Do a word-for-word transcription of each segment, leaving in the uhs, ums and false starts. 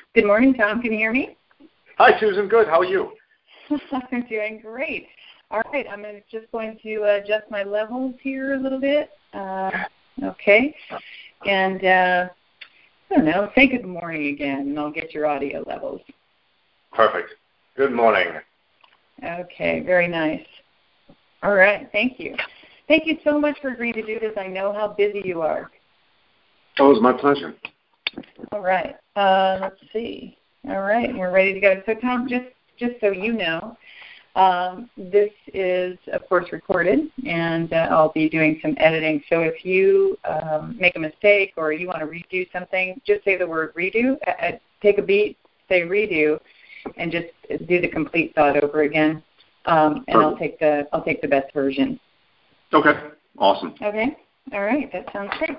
Good morning, Tom. Can you hear me? Hi, Susan. Good. How are you? I'm doing great. All right. I'm just going to adjust my levels here a little bit. Uh, okay. And uh, I don't know. Say good morning again, and I'll get your audio levels. Perfect. Good morning. Okay. Very nice. All right. Thank you. Thank you so much for agreeing to do this. I know how busy you are. Oh, it was my pleasure. All right. Uh, let's see. All right. We're ready to go. So, Tom, just, just so you know, um, this is, of course, recorded, and uh, I'll be doing some editing. So if you um, make a mistake or you want to redo something, just say the word redo. Uh, take a beat, say redo, and just do the complete thought over again. Um, and I'll take the I'll take the best version. Okay. Awesome. Okay. All right. That sounds great.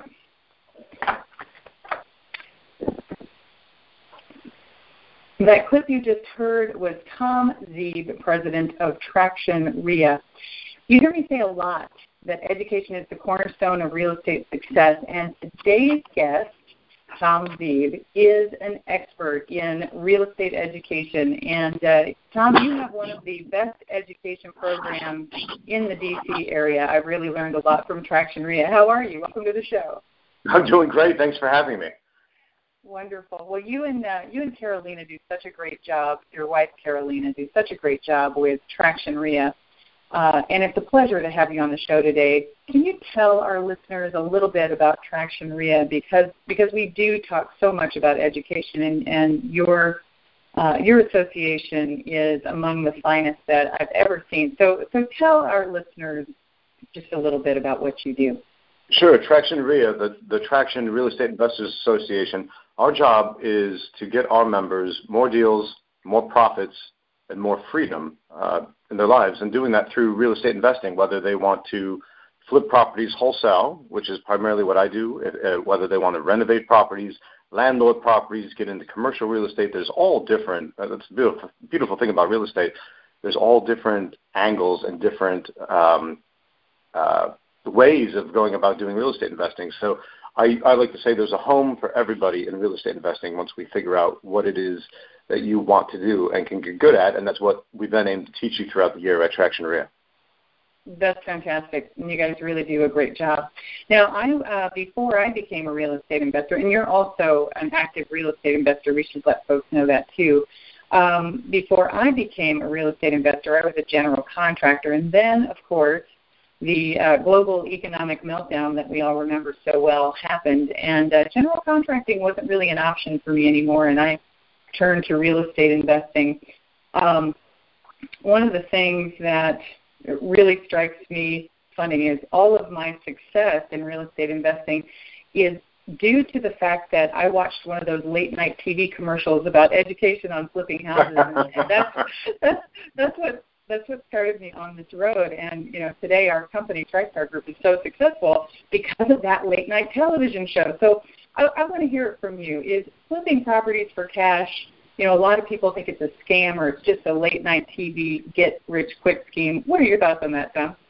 That clip you just heard was Tom Zeeb, president of Traction R I A. You hear me say a lot that education is the cornerstone of real estate success, and today's guest, Tom Zeeb, is an expert in real estate education. And, uh, Tom, you have one of the best education programs in the D C area. I've really learned a lot from Traction R I A. How are you? Welcome to the show. I'm doing great. Thanks for having me. Wonderful. Well, you and uh, you and Carolina do such a great job. Your wife, Carolina, do such a great job with Traction R I A. Uh, and it's a pleasure to have you on the show today. Can you tell our listeners a little bit about Traction R I A? Because because we do talk so much about education, and, and your uh, your association is among the finest that I've ever seen. So, so tell our listeners just a little bit about what you do. Sure. Traction R I A, the, the Traction Real Estate Investors Association, our job is to get our members more deals, more profits, and more freedom uh, in their lives, and doing that through real estate investing, whether they want to flip properties wholesale, which is primarily what I do, uh, whether they want to renovate properties, landlord properties, get into commercial real estate. There's all different, uh, that's a beautiful, beautiful thing about real estate. There's all different angles and different um, uh, ways of going about doing real estate investing. So I, I like to say there's a home for everybody in real estate investing once we figure out what it is that you want to do and can get good at, and that's what we then aim to teach you throughout the year at Traction R I A. That's fantastic, and you guys really do a great job. Now, I uh, before I became a real estate investor, and you're also an active real estate investor, we should let folks know that too. Um, before I became a real estate investor, I was a general contractor, and then, of course, the uh, global economic meltdown that we all remember so well happened, and uh, general contracting wasn't really an option for me anymore, and I turned to real estate investing. Um, one of the things that really strikes me funny is all of my success in real estate investing is due to the fact that I watched one of those late-night T V commercials about education on flipping houses, and that's, that's, that's what That's what started me on this road. And, you know, today our company, TriStar Group, is so successful because of that late-night television show. So I, I want to hear it from you. Is flipping properties for cash, you know, a lot of people think it's a scam or it's just a late-night T V get-rich-quick scheme. What are your thoughts on that, Tom?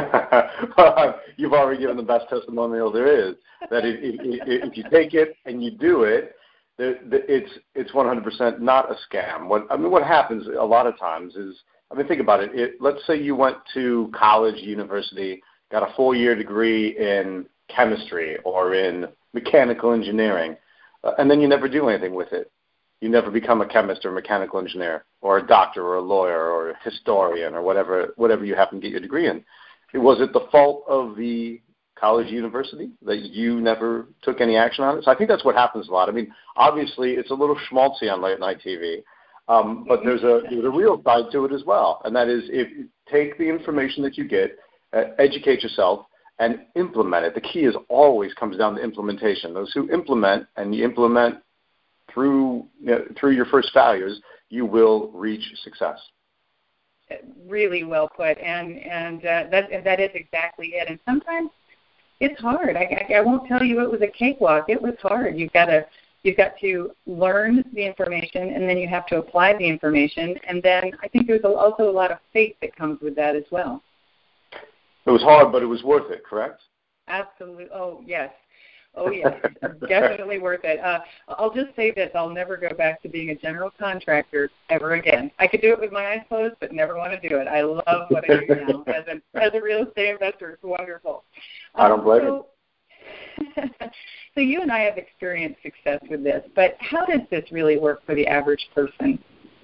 Well, you've already given the best testimonial there is, that if, if, if you take it and you do it, it's it's one hundred percent not a scam. What I mean, what happens a lot of times is, I mean, think about it. it. Let's say you went to college, university, got a four-year degree in chemistry or in mechanical engineering, uh, and then you never do anything with it. You never become a chemist or mechanical engineer or a doctor or a lawyer or a historian or whatever whatever you happen to get your degree in. Was it the fault of the college, university, that you never took any action on it? So I think that's what happens a lot. I mean, obviously, it's a little schmaltzy on late-night T V. Um, but there's a there's a real side to it as well, and that is if you take the information that you get, uh, educate yourself, and implement it. The key is always comes down to implementation. Those who implement, and you implement through you know, through your first failures, you will reach success. Really well put, and and uh, that that is exactly it. And sometimes it's hard. I, I, I won't tell you it was a cakewalk. It was hard. You've got to You've got to learn the information, and then you have to apply the information. And then I think there's also a lot of faith that comes with that as well. It was hard, but it was worth it, correct? Absolutely. Oh, yes. Oh, yeah, definitely worth it. Uh, I'll just say this. I'll never go back to being a general contractor ever again. I could do it with my eyes closed, but never want to do it. I love what I do now. As a, as a real estate investor, it's wonderful. Um, I don't blame so, you. So you and I have experienced success with this, but how does this really work for the average person?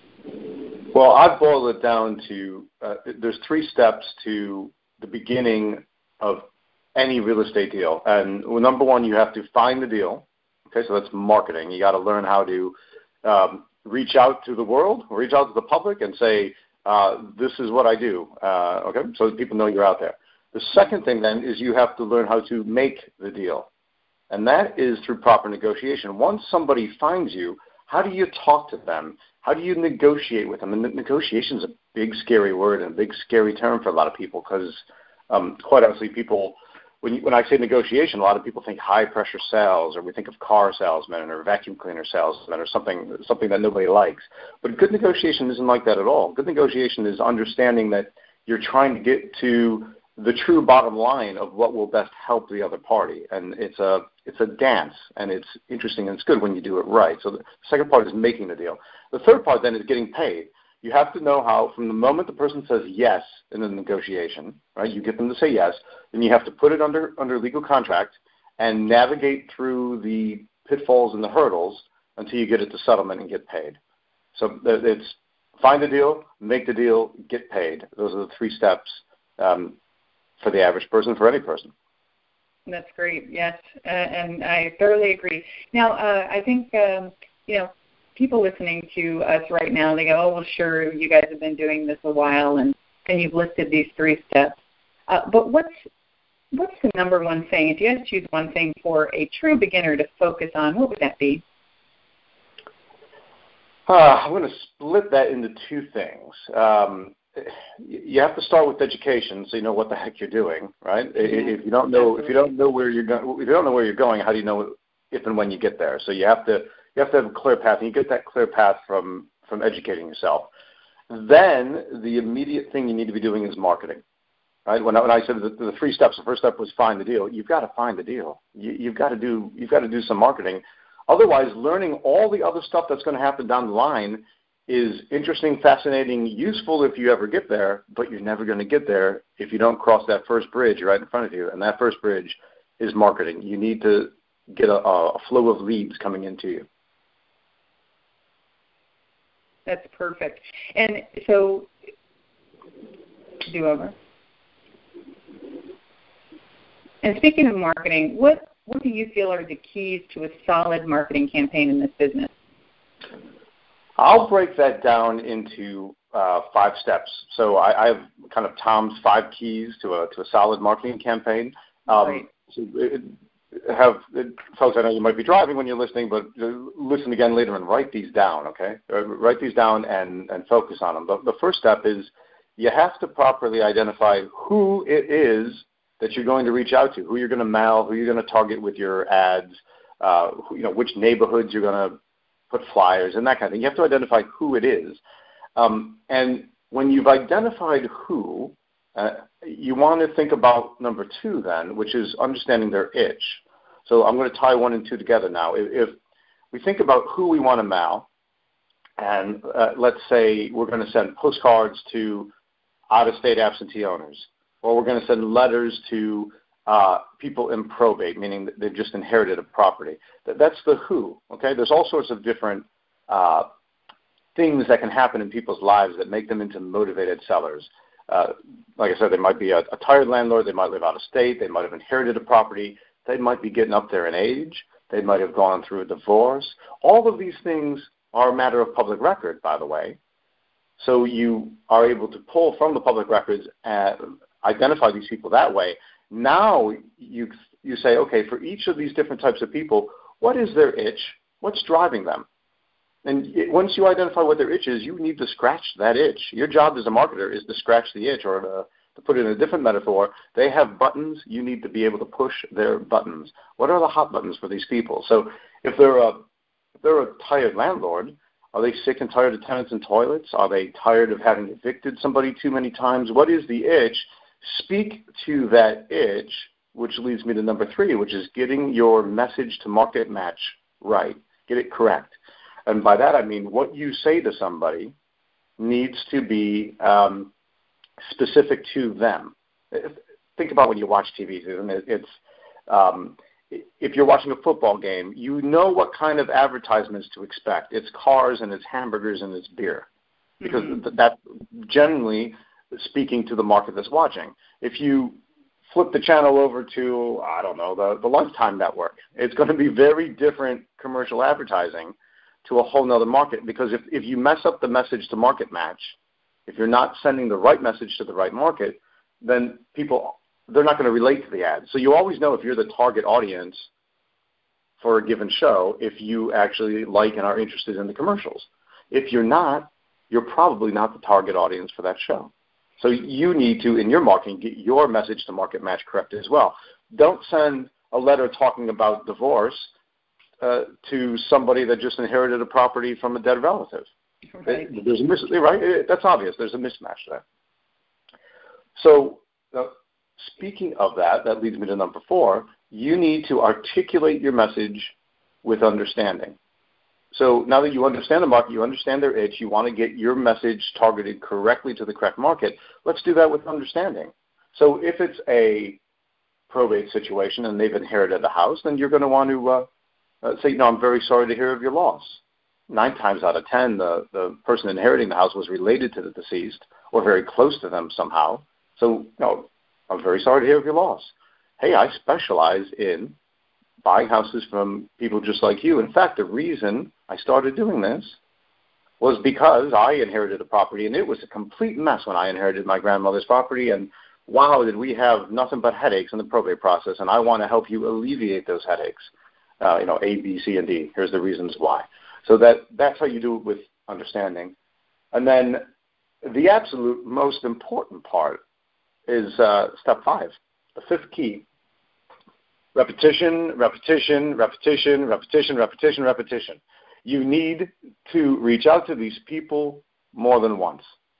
Well, I've boiled it down to uh, there's three steps to the beginning of any real estate deal. And well, number one, you have to find the deal. Okay, so that's marketing. You got to learn how to um, reach out to the world, reach out to the public and say, uh, this is what I do. Uh, okay, so that people know you're out there. The second thing then is you have to learn how to make the deal. And that is through proper negotiation. Once somebody finds you, how do you talk to them? How do you negotiate with them? And negotiation is a big, scary word and a big, scary term for a lot of people because, um, quite honestly, people, when, you, when I say negotiation, a lot of people think high-pressure sales, or we think of car salesmen or vacuum cleaner salesmen or something, something that nobody likes. But good negotiation isn't like that at all. Good negotiation is understanding that you're trying to get to the true bottom line of what will best help the other party. And it's a it's a dance, and it's interesting, and it's good when you do it right. So the second part is making the deal. The third part then is getting paid. You have to know how, from the moment the person says yes in the negotiation, right, you get them to say yes, then you have to put it under, under legal contract and navigate through the pitfalls and the hurdles until you get it to settlement and get paid. So it's find the deal, make the deal, get paid. Those are the three steps um, for the average person, for any person. That's great, yes, uh, and I thoroughly agree. Now, uh, I think, um, you know, people listening to us right now, they go, oh, well, sure, you guys have been doing this a while, and, and you've listed these three steps. Uh, but what's what's the number one thing? If you had to choose one thing for a true beginner to focus on, what would that be? Uh, I'm going to split that into two things. Um, you have to start with education, so you know what the heck you're doing, right? Mm-hmm. If you don't know, Absolutely. if you don't know where you're going, if you don't know where you're going, how do you know if and when you get there? So you have to you have to have a clear path, and you get that clear path from from educating yourself. Then the immediate thing you need to be doing is marketing, right? When I, when I said the, the three steps, the first step was find the deal. You've got to find the deal. You, you've got to do you've got to do some marketing. Otherwise, learning all the other stuff that's going to happen down the line is interesting, fascinating, useful if you ever get there, but you're never going to get there if you don't cross that first bridge right in front of you. And that first bridge is marketing. You need to get a, a flow of leads coming into you. That's perfect. And so, do over. And speaking of marketing, what, what do you feel are the keys to a solid marketing campaign in this business? I'll break that down into uh, five steps. So I, I have kind of Tom's five keys to a to a solid marketing campaign. Um, right. So it, have it, folks, I know you might be driving when you're listening, but listen again later and write these down. Okay, uh, write these down and and focus on them. The, the first step is you have to properly identify who it is that you're going to reach out to, who you're going to mail, who you're going to target with your ads, uh, who, you know, which neighborhoods you're going to put flyers and that kind of thing. You have to identify who it is. Um, and when you've identified who, uh, you want to think about number two then, which is understanding their itch. So I'm going to tie one and two together now. If, if we think about who we want to mail, and uh, let's say we're going to send postcards to out-of-state absentee owners, or we're going to send letters to Uh, people in probate, meaning that they've just inherited a property. That, that's the who, okay? There's all sorts of different uh, things that can happen in people's lives that make them into motivated sellers. Uh, like I said, they might be a, a tired landlord. They might live out of state. They might have inherited a property. They might be getting up there in age. They might have gone through a divorce. All of these things are a matter of public record, by the way. So you are able to pull from the public records and identify these people that way. Now you you say, okay, for each of these different types of people, what is their itch? What's driving them? And it, once you identify what their itch is, you need to scratch that itch. Your job as a marketer is to scratch the itch, or to, to put it in a different metaphor, they have buttons. You need to be able to push their buttons. What are the hot buttons for these people? So if they're a, if they're a tired landlord, are they sick and tired of tenants and toilets? Are they tired of having evicted somebody too many times? What is the itch? Speak to that itch which leads me to number three, which is getting your message to market match right. Get it correct. And by that I mean what you say to somebody needs to be um, specific to them. Think about when you watch T V, Susan. It's um, if you're watching a football game, you know what kind of advertisements to expect. It's cars and it's hamburgers and it's beer, because mm-hmm. that's generally speaking to the market that's watching. If you flip the channel over to, I don't know, the, the Lifetime Network, it's going to be very different commercial advertising to a whole nother market, because if, if you mess up the message to market match, if you're not sending the right message to the right market, then people, they're not going to relate to the ad. So you always know if you're the target audience for a given show if you actually like and are interested in the commercials. If you're not, you're probably not the target audience for that show. So you need to, in your marketing, get your message to market match correct as well. Don't send a letter talking about divorce uh, to somebody that just inherited a property from a dead relative. Right. There's a mis- right? That's obvious. There's a mismatch there. So uh, speaking of that, that leads me to number four. You need to articulate your message with understanding. So now that you understand the market, you understand their itch, you want to get your message targeted correctly to the correct market, let's do that with understanding. So if it's a probate situation and they've inherited a house, then you're going to want to uh, uh, say, no, I'm very sorry to hear of your loss. Nine times out of ten, the, the person inheriting the house was related to the deceased or very close to them somehow. So, no, I'm very sorry to hear of your loss. Hey, I specialize in buying houses from people just like you. In fact, the reason I started doing this was because I inherited a property, and it was a complete mess when I inherited my grandmother's property, and wow, did we have nothing but headaches in the probate process, and I want to help you alleviate those headaches. Uh, you know, A, B, C, and D. Here's the reasons why. So that that's how you do it with understanding. And then the absolute most important part is uh, step five, the fifth key. Repetition, repetition, repetition, repetition, repetition, repetition. You need to reach out to these people more than once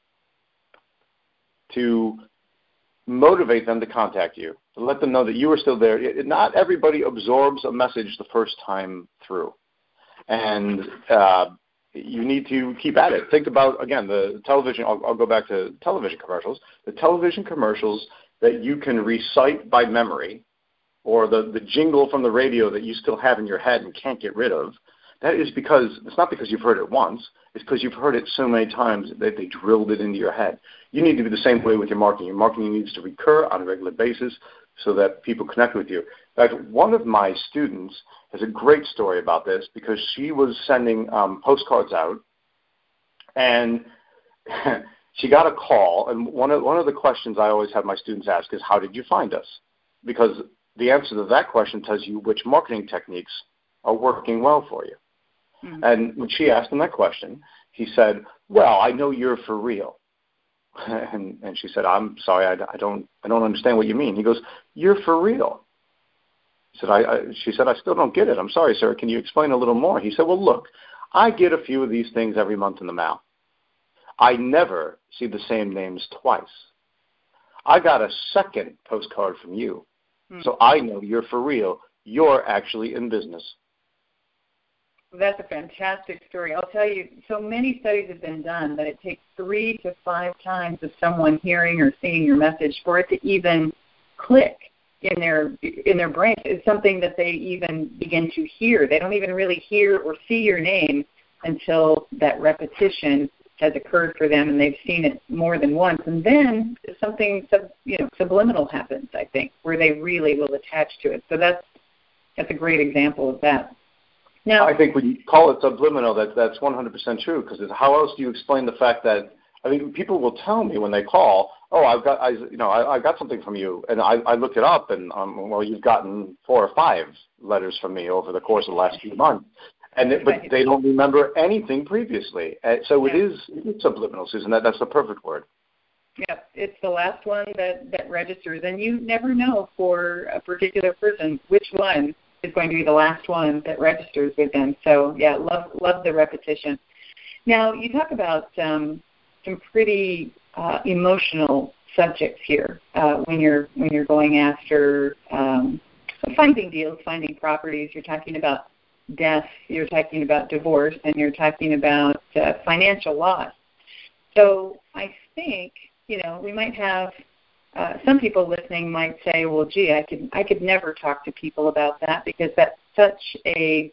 to motivate them to contact you, to let them know that you are still there. It, not everybody absorbs a message the first time through. And uh, you need to keep at it. Think about, again, the television. I'll, I'll go back to television commercials. The television commercials that you can recite by memory, or the, the jingle from the radio that you still have in your head and can't get rid of, that is because, it's not because you've heard it once, it's because you've heard it so many times that they drilled it into your head. You need to be the same way with your marketing. Your marketing needs to recur on a regular basis so that people connect with you. In fact, one of my students has a great story about this, because she was sending um, postcards out, and she got a call, and one of, one of the questions I always have my students ask is, how did you find us? Because the answer to that question tells you which marketing techniques are working well for you. Mm-hmm. And when she asked him that question, he said, well, I know you're for real. And, and she said, I'm sorry, I, I don't I don't understand what you mean. He goes, you're for real. He said, I, I, she said, I still don't get it. I'm sorry, sir. Can you explain a little more? He said, well, look, I get a few of these things every month in the mail. I never see the same names twice. I got a second postcard from you. So I know you're for real. You're actually in business. That's a fantastic story. I'll tell you, so many studies have been done that it takes three to five times of someone hearing or seeing your message for it to even click in their in their brain. It's something that they even begin to hear. They don't even really hear or see your name until that repetition has occurred for them and they've seen it more than once. And then something sub, you know, subliminal happens, I think, where they really will attach to it. So that's that's a great example of that. Now, I think when you call it subliminal, that, that's one hundred percent true, because how else do you explain the fact that, I mean, people will tell me when they call, oh, I've got, I, you know, I, I got something from you, and I, I looked it up, and, um, well, you've gotten four or five letters from me over the course of the last few months. And it, but they don't remember anything previously. Uh, so yeah. it is it is subliminal, Susan. That, that's the perfect word. Yeah, it's the last one that, that registers. And you never know for a particular person which one is going to be the last one that registers with them. So, yeah, love love the repetition. Now, you talk about um, some pretty uh, emotional subjects here uh, when you're when you're going after um, finding deals, finding properties. You're talking about death, you're talking about divorce, and you're talking about uh, financial loss. So I think, you know, we might have uh, some people listening might say, well, gee, I could I could never talk to people about that because that's such a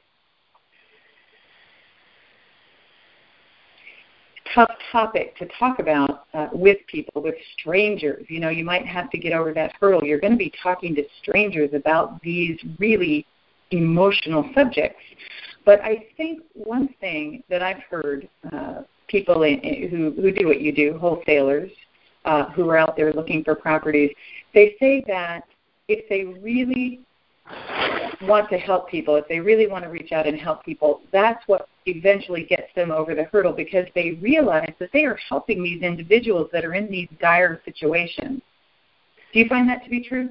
tough topic to talk about uh, with people, with strangers. You know, you might have to get over that hurdle. You're going to be talking to strangers about these really emotional subjects. But I think one thing that I've heard uh, people in, in, who, who do what you do, wholesalers, uh, who are out there looking for properties, they say that if they really want to help people, if they really want to reach out and help people, that's what eventually gets them over the hurdle because they realize that they are helping these individuals that are in these dire situations. Do you find that to be true?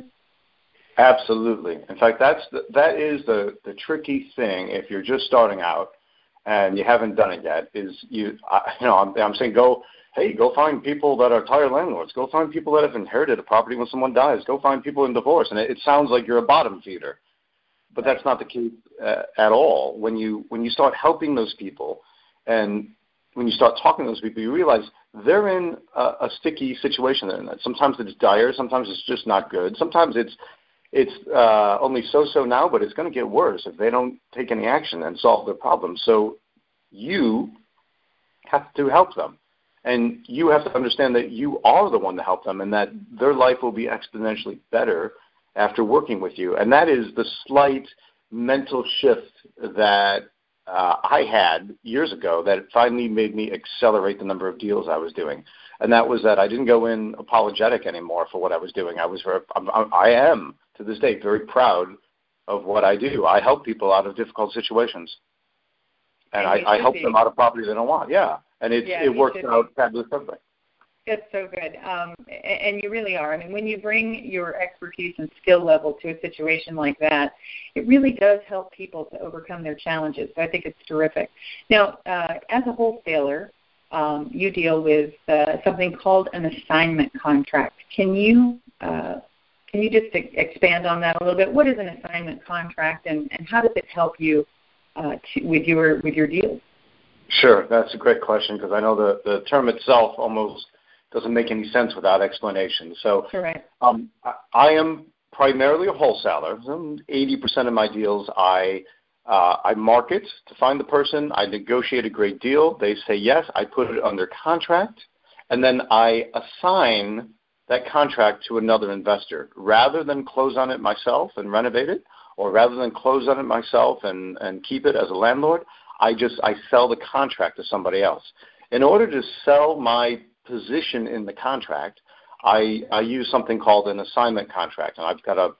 Absolutely. In fact, that's the, that is the, the tricky thing if you're just starting out and you haven't done it yet. Is you I, you know I'm, I'm saying go hey go find people that are tired landlords. Go find people that have inherited a property when someone dies. Go find people in divorce. And it, it sounds like you're a bottom feeder. But that's not the case uh, at all. When you when you start helping those people, and when you start talking to those people, you realize they're in a, a sticky situation. They're in that. Sometimes it's dire. Sometimes it's just not good. Sometimes it's it's uh, only so-so now, but it's going to get worse if they don't take any action and solve their problems. So you have to help them, and you have to understand that you are the one to help them, and that their life will be exponentially better after working with you. And that is the slight mental shift that uh, I had years ago that finally made me accelerate the number of deals I was doing. And that was that I didn't go in apologetic anymore for what I was doing. I was very, I am to this day very proud of what I do. I help people out of difficult situations. And, and I, I help be. them out of property they don't want. Yeah. And it, yeah, it works out fabulously. That's so good. Um, and you really are. I mean, when you bring your expertise and skill level to a situation like that, it really does help people to overcome their challenges. So I think it's terrific. Now, uh, as a wholesaler, um, you deal with uh, something called an assignment contract. Can you uh, can you just expand on that a little bit? What is an assignment contract, and, and how does it help you uh, to, with your with your deals? Sure, that's a great question because I know the, the term itself almost doesn't make any sense without explanation. So um, I, I am primarily a wholesaler. eighty percent of my deals I uh, I market to find the person. I negotiate a great deal. They say yes. I put it under contract, and then I assign that contract to another investor. Rather than close on it myself and renovate it, or rather than close on it myself and, and keep it as a landlord, I just I sell the contract to somebody else. In order to sell my position in the contract, I, I use something called an assignment contract, and I've got a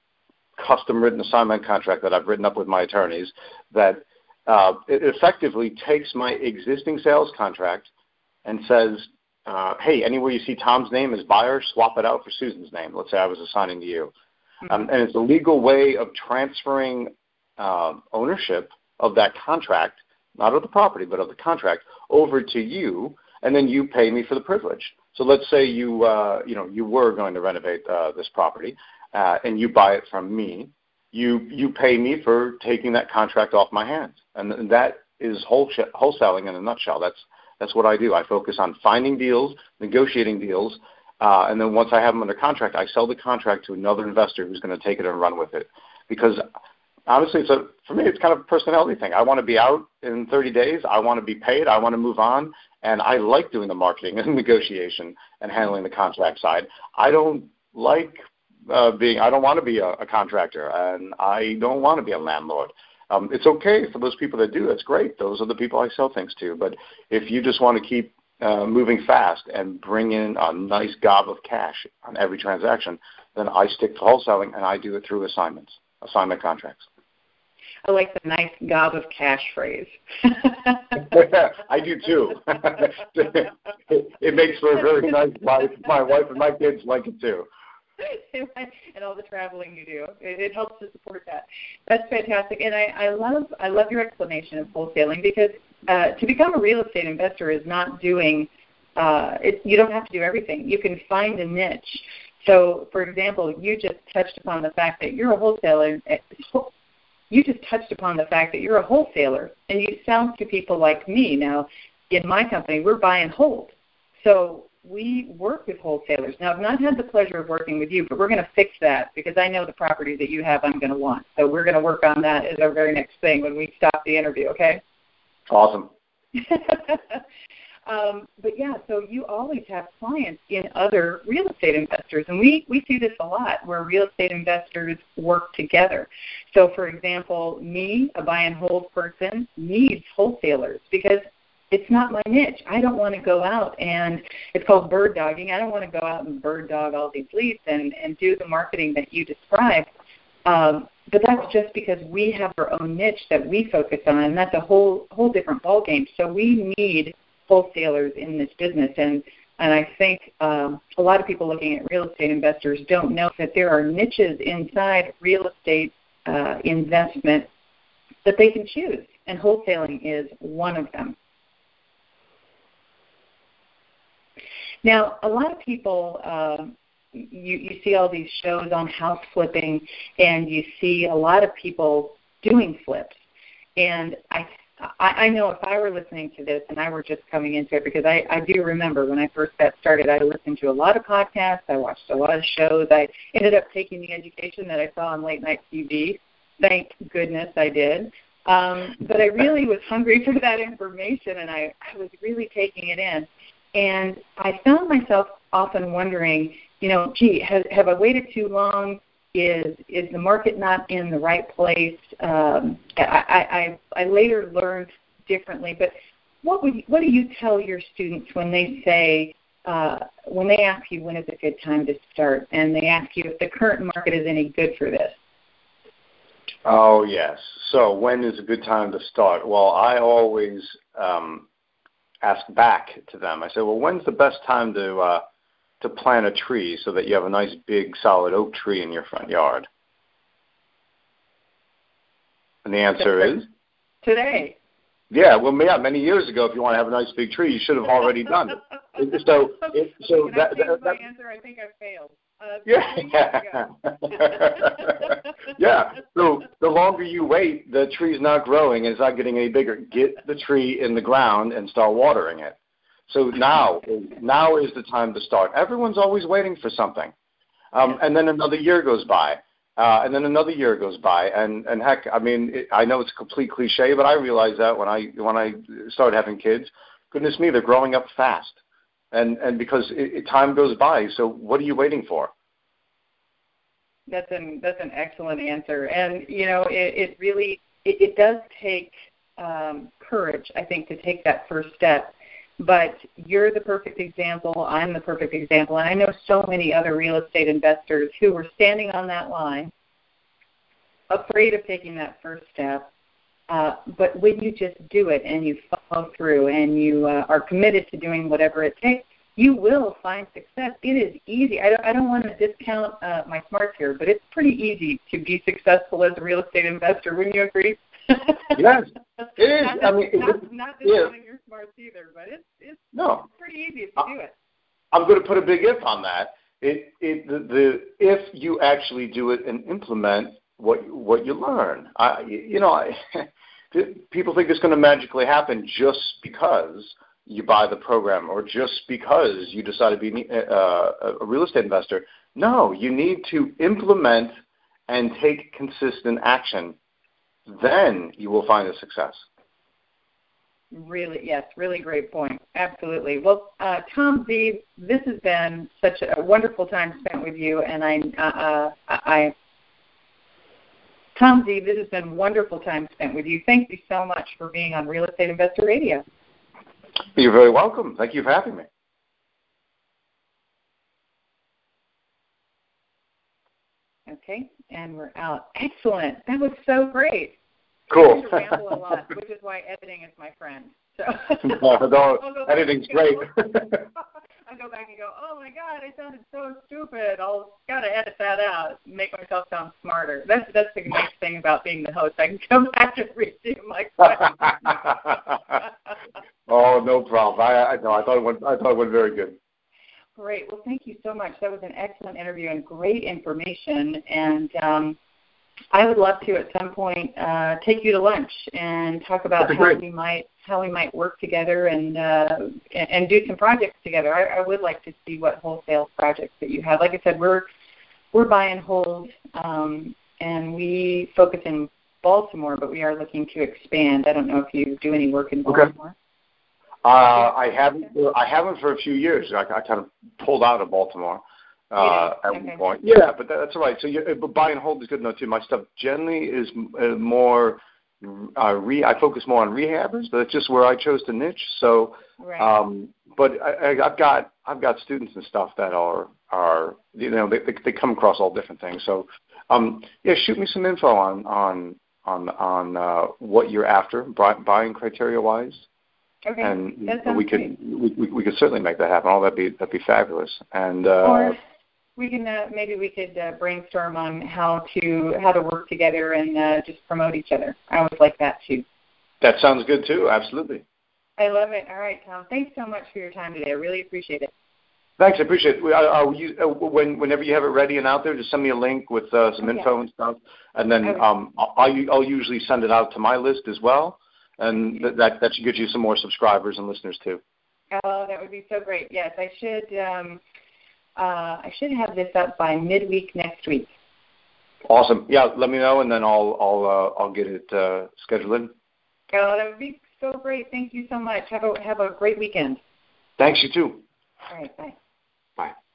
custom written assignment contract that I've written up with my attorneys that uh, it effectively takes my existing sales contract and says, uh, hey, anywhere you see Tom's name as buyer, swap it out for Susan's name. Let's say I was assigning to you. Mm-hmm. Um, and it's a legal way of transferring uh, ownership of that contract, not of the property, but of the contract, over to you, and then you pay me for the privilege. So let's say you, uh, you know, you were going to renovate uh, this property, uh, and you buy it from me. You you pay me for taking that contract off my hands, and, and that is whole, wholesaling in a nutshell. That's that's what I do. I focus on finding deals, negotiating deals, uh, and then once I have them under contract, I sell the contract to another investor who's going to take it and run with it. Because honestly, it's a, for me, it's kind of a personality thing. I want to be out in thirty days. I want to be paid. I want to move on. And I like doing the marketing and negotiation and handling the contract side. I don't like uh, being, I don't want to be a, a contractor, and I don't want to be a landlord. Um, it's okay for those people that do. That's great. Those are the people I sell things to. But if you just want to keep uh, moving fast and bring in a nice gob of cash on every transaction, then I stick to wholesaling, and I do it through assignments, assignment contracts. I like the nice gob of cash phrase. I do too. it, it makes for a very nice life. My wife and my kids like it too. And all the traveling you do, it, it helps to support that. That's fantastic, and I, I love I love your explanation of wholesaling because uh, to become a real estate investor is not doing uh, it, you don't have to do everything. You can find a niche. So, for example, you just touched upon the fact that you're a wholesaler. You just touched upon the fact that you're a wholesaler, and you sell to people like me. Now, in my company, we're buy and hold. So we work with wholesalers. Now, I've not had the pleasure of working with you, but we're going to fix that because I know the property that you have I'm going to want. So we're going to work on that as our very next thing when we stop the interview, okay? Awesome. um, but, yeah, so you always have clients in other real estate investors, and we, we see this a lot where real estate investors work together. So, for example, me, a buy and hold person, needs wholesalers because it's not my niche. I don't want to go out and it's called bird dogging. I don't want to go out and bird dog all these leads and, and do the marketing that you described. Um, but that's just because we have our own niche that we focus on, and that's a whole whole different ballgame. So we need wholesalers in this business, and and I think um, a lot of people looking at real estate investors don't know that there are niches inside real estate uh, investment that they can choose, and wholesaling is one of them. Now, a lot of people, uh, you, you see all these shows on house flipping, and you see a lot of people doing flips. And I I know if I were listening to this and I were just coming into it, because I, I do remember when I first got started, I listened to a lot of podcasts, I watched a lot of shows, I ended up taking the education that I saw on late night T V. Thank goodness I did. Um, but I really was hungry for that information, and I, I was really taking it in. And I found myself often wondering, you know, gee, have, have I waited too long? Is is the market not in the right place? Um, I, I, I later learned differently, but what would what do you tell your students when they say, uh, when they ask you when is a good time to start, and they ask you if the current market is any good for this? Oh, yes. So when is a good time to start? Well, I always um, ask back to them. I say, well, when's the best time to uh, to plant a tree so that you have a nice big solid oak tree in your front yard? And the answer is? Today. Yeah, well, yeah, many years ago, if you want to have a nice big tree, you should have already done it. So, it, so Can that, I change that, my that, answer? I think I failed. Uh, yeah. Yeah. So the longer you wait, the tree's not growing and it's not getting any bigger. Get the tree in the ground and start watering it. So now, now is the time to start. Everyone's always waiting for something. Um, and then another year goes by. Uh, and then another year goes by, and, and heck, I mean, it, I know it's a complete cliche, but I realized that when I when I started having kids, goodness me, they're growing up fast, and and because it, it, time goes by. So what are you waiting for? That's an that's an excellent answer, and you know, it, it really it, it does take um, courage, I think, to take that first step. But you're the perfect example. I'm the perfect example. And I know so many other real estate investors who were standing on that line, afraid of taking that first step. Uh, but when you just do it and you follow through and you uh, are committed to doing whatever it takes, you will find success. It is easy. I don't, I don't want to discount uh, my smarts here, but it's pretty easy to be successful as a real estate investor. Wouldn't you agree? Yes, it is. Not, I mean, not, it, not yeah. discounting your smarts either, but it's it's no. pretty easy if you do it. I'm going to put a big if on that. It it the, the if you actually do it and implement what what you learn. I you know I, people think it's going to magically happen just because you buy the program or just because you decide to be uh, a real estate investor. No, you need to implement and take consistent action. Then you will find a success. Really, yes, really great point. Absolutely. Well, uh, Tom Zeeb, this has been such a wonderful time spent with you, and I, uh, I, Tom Zeeb, this has been wonderful time spent with you. Thank you so much for being on Real Estate Investor Radio. You're very welcome. Thank you for having me. Okay, and we're out. Excellent. That was so great. Cool. I tend to ramble a lot, which is why editing is my friend. So no, no, editing's great. I go back and go, oh my God, I sounded so stupid. I'll gotta edit that out, make myself sound smarter. That's that's the nice thing about being the host. I can come back and redo my questions. Oh, no problem. I, I no, I thought it went. I thought it went very good. Great. Well, thank you so much. That was an excellent interview and great information. And um, I would love to at some point uh, take you to lunch and talk about how great. we might how we might work together and uh, and, and do some projects together. I, I would like to see what wholesale projects that you have. Like I said, we're we're buy and hold, um, and we focus in Baltimore, but we are looking to expand. I don't know if you do any work in Baltimore. Okay. Uh, I haven't. I haven't for a few years. I, I kind of pulled out of Baltimore uh, at okay. one point. Yeah, but that, that's all right. So, you, but buy and hold is good enough too. My stuff generally is uh, more. Uh, re. I focus more on rehabbers, but it's just where I chose to niche. So, right. um, but I, I, I've got I've got students and stuff that are are you know they they, they come across all different things. So, um, yeah, shoot me some info on on on on uh, what you're after, buying criteria wise. Okay, and that sounds we could we, we, we could certainly make that happen. Oh, that'd be that'd be fabulous. And uh, or we can uh, maybe we could uh, brainstorm on how to how to work together and uh, just promote each other. I always like that too. That sounds good too. Absolutely. I love it. All right, Tom. Thanks so much for your time today. I really appreciate it. Thanks, I appreciate it. Uh, you, uh, when, whenever you have it ready and out there, just send me a link with uh, some okay. info and stuff, and then okay. um, I'll, I'll usually send it out to my list as well. And th- that that should get you some more subscribers and listeners too. Oh, that would be so great. Yes, I should. Um, uh, I should have this up by midweek next week. Awesome. Yeah, let me know, and then I'll I'll uh, I'll get it uh, scheduled in. Oh, that would be so great. Thank you so much. Have a have a great weekend. Thanks, you too. All right. Bye. Bye.